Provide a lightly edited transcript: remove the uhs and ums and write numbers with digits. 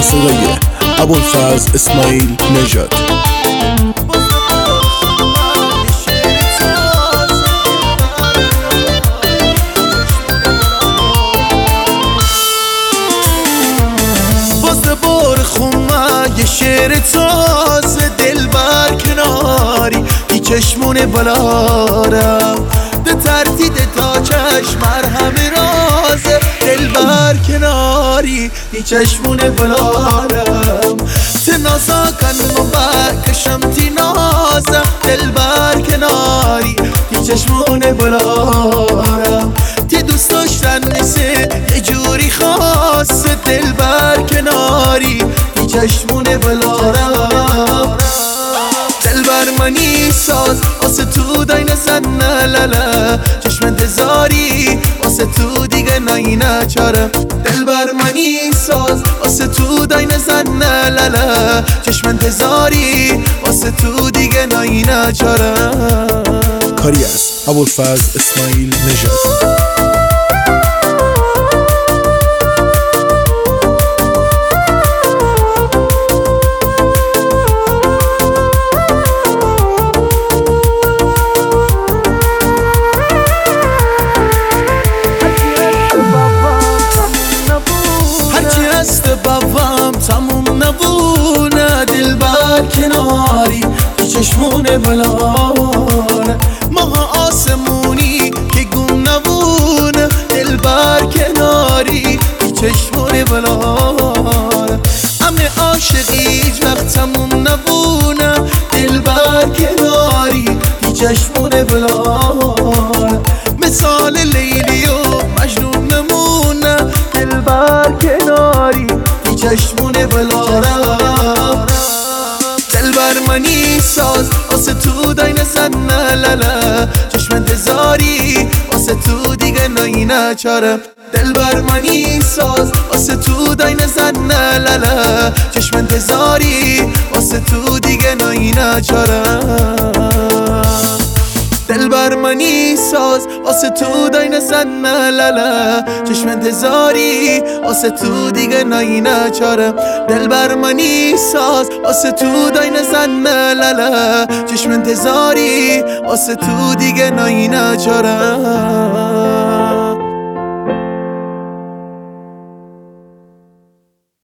صدای ابوالفضل اسماعیل نژاد. یه شعر تازه دلبر کناری دی چشمون بلارم ده ترتید تا چشم همه رازه دلبر کناری دی چشمون بلارم تنازا کن و بکشم تی نازم دلبر کناری دی چشمون بلارم تی دوست داشتن نیسه یه جوری خاصه دلبر کناری چشمون بلارم دلبر منی ساز واسه تو دای نزن للا چشم انتظاری واسه تو دیگه نایی نچارم دلبر منی ساز واسه تو دای نزن للا چشم انتظاری واسه تو دیگه نایی نچارم. کاری از ابوالفضل اسماعیل نژاد. تموم نبونه دلبر کناری دی چشمون بلاره ماها آسمونی که گم نبونه دلبر کناری دی چشمون بلاره همه عاشقی هیچ وقت تموم نبونه دلبر کناری دی چشمون بلاره مثال لیلی و مجنون نمونه دلبر کناری چشمون بلارم دلبر منی ساز واسه تو دای نزن للا چشم انتظاری واسه تو دیگه نایی نچارم دلبر منی ساز واسه تو دای نزن للا چشم انتظاری واسه تو دیگه نایی نچارم دلبر منی ساز واسه تو دای نزن للا چشم انتظاری واسه تو دیگه نایی نچارم دلبر منی ساز واسه تو دای نزن للا چشم انتظاری واسه تو دیگه نایی نچارم.